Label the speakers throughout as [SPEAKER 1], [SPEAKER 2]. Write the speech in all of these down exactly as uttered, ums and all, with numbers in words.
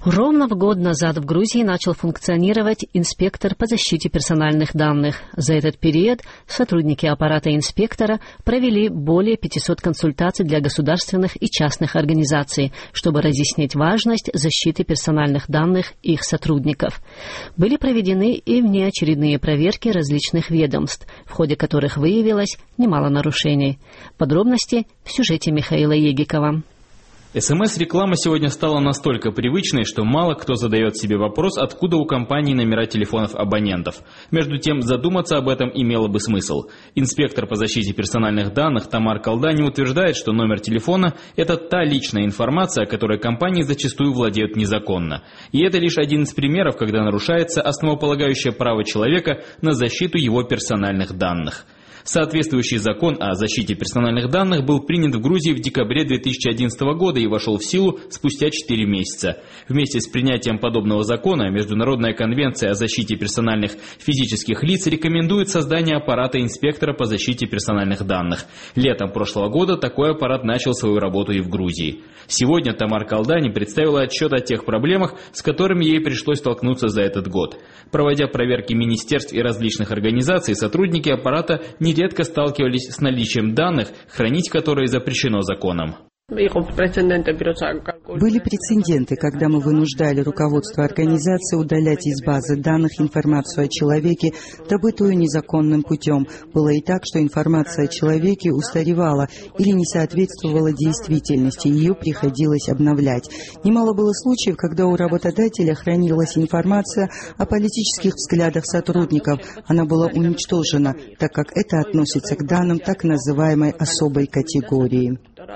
[SPEAKER 1] Ровно в год назад в Грузии начал функционировать инспектор по защите персональных данных. За этот период сотрудники аппарата инспектора провели более пятисот консультаций для государственных и частных организаций, чтобы разъяснить важность защиты персональных данных их сотрудников. Были проведены и внеочередные проверки различных ведомств, в ходе которых выявилось немало нарушений. Подробности в сюжете Михаила Егикова.
[SPEAKER 2] эс эм эс-реклама сегодня стала настолько привычной, что мало кто задает себе вопрос, откуда у компании номера телефонов абонентов. Между тем, задуматься об этом имело бы смысл. Инспектор по защите персональных данных Тамар Калдани утверждает, что номер телефона – это та личная информация, которой компании зачастую владеют незаконно. И это лишь один из примеров, когда нарушается основополагающее право человека на защиту его персональных данных. Соответствующий закон о защите персональных данных был принят в Грузии в декабре две тысячи одиннадцатого года и вошел в силу спустя четыре месяца. Вместе с принятием подобного закона Международная конвенция о защите персональных физических лиц рекомендует создание аппарата инспектора по защите персональных данных. Летом прошлого года такой аппарат начал свою работу и в Грузии. Сегодня Тамар Калдани представила отчет о тех проблемах, с которыми ей пришлось столкнуться за этот год. Проводя проверки министерств и различных организаций, сотрудники аппарата не нередко сталкивались с наличием данных, хранить которые запрещено законом.
[SPEAKER 3] Были прецеденты, когда мы вынуждали руководство организации удалять из базы данных информацию о человеке, добытую незаконным путем. Было и так, что информация о человеке устаревала или не соответствовала действительности, ее приходилось обновлять. Немало было случаев, когда у работодателя хранилась информация о политических взглядах сотрудников. Она была уничтожена, так как это относится к данным так называемой особой категории.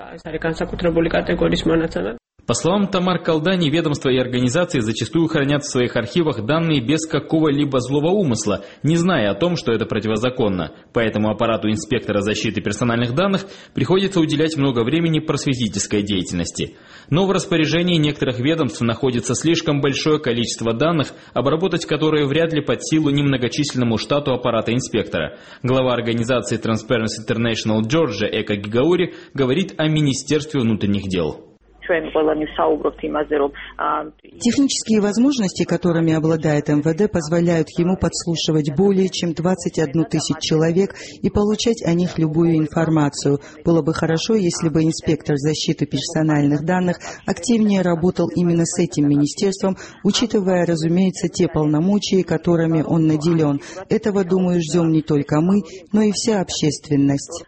[SPEAKER 2] По словам Тамар Калдани, ведомства и организации зачастую хранят в своих архивах данные без какого-либо злого умысла, не зная о том, что это противозаконно. Поэтому аппарату инспектора защиты персональных данных приходится уделять много времени просветительской деятельности. Но в распоряжении некоторых ведомств находится слишком большое количество данных, обработать которые вряд ли под силу немногочисленному штату аппарата инспектора. Глава организации Transparency International Джорджа Эка Гигаури говорит о Министерстве внутренних дел.
[SPEAKER 3] Технические возможности, которыми обладает эм вэ дэ, позволяют ему подслушивать более чем двадцать одну тысячу человек и получать о них любую информацию. Было бы хорошо, если бы инспектор защиты персональных данных активнее работал именно с этим министерством, учитывая, разумеется, те полномочия, которыми он наделен. Этого, думаю, ждем не только мы, но и вся общественность.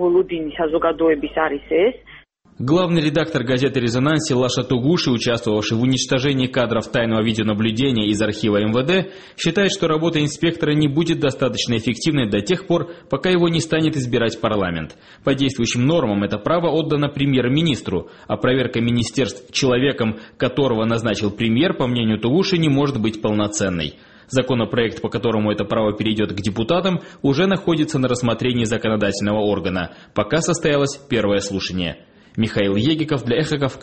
[SPEAKER 2] Главный редактор газеты «Резонансе» Лаша Тугуши, участвовавший в уничтожении кадров тайного видеонаблюдения из архива эм вэ дэ, считает, что работа инспектора не будет достаточно эффективной до тех пор, пока его не станет избирать парламент. По действующим нормам это право отдано премьер-министру, а проверка министерств человеком, которого назначил премьер, по мнению Тугуши, не может быть полноценной. Законопроект, по которому это право перейдет к депутатам, уже находится на рассмотрении законодательного органа. Пока состоялось первое слушание. Михаил Егиков для Эхо Кавказа.